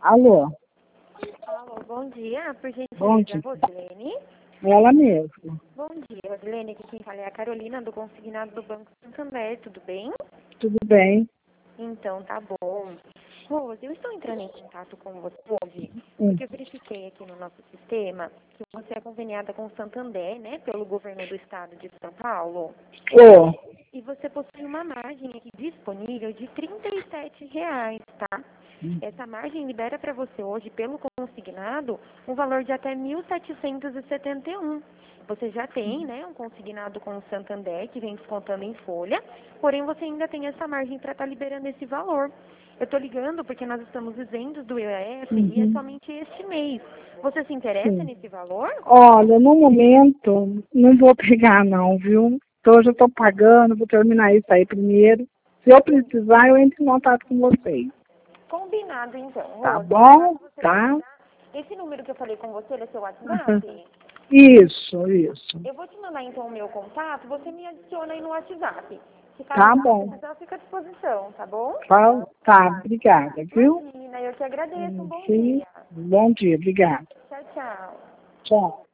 Alô? Alô, bom dia, por Bom gentileza, dia. Rosilene. Ela mesma. Bom dia, Rosilene, aqui quem fala é a Carolina, do consignado do Banco Santander, tudo bem? Tudo bem? Então, tá bom. Rose, eu estou entrando em contato com você hoje, Hum. porque eu verifiquei aqui no nosso sistema que você é conveniada com o Santander, né, pelo governo do estado de São Paulo. Ô, E você possui uma margem aqui disponível de R$ 37, tá? Essa margem libera para você hoje, pelo consignado, um valor de até 1.771. Você já tem, né, um consignado com o Santander, que vem descontando em folha, porém você ainda tem essa margem para estar liberando esse valor. Eu estou ligando porque nós estamos isentos do IOF e é somente este mês. Você se interessa sim. nesse valor? Olha, no momento, não vou pegar não, viu? Então, eu já estou pagando, vou terminar isso aí primeiro. Se eu precisar, eu entro em contato com vocês. Combinado, então. Tá Rose, bom? caso você Tá? precisar, esse número que eu falei com você, ele é seu WhatsApp? Isso, isso. Eu vou te mandar, então, o meu contato, você me adiciona aí no WhatsApp. Se caso Tá você bom. precisar, eu fico à disposição, tá bom? Tá, obrigada, viu? Imagina, eu te agradeço. Um bom Sim. dia. Bom dia, obrigada. Tchau, tchau. Tchau.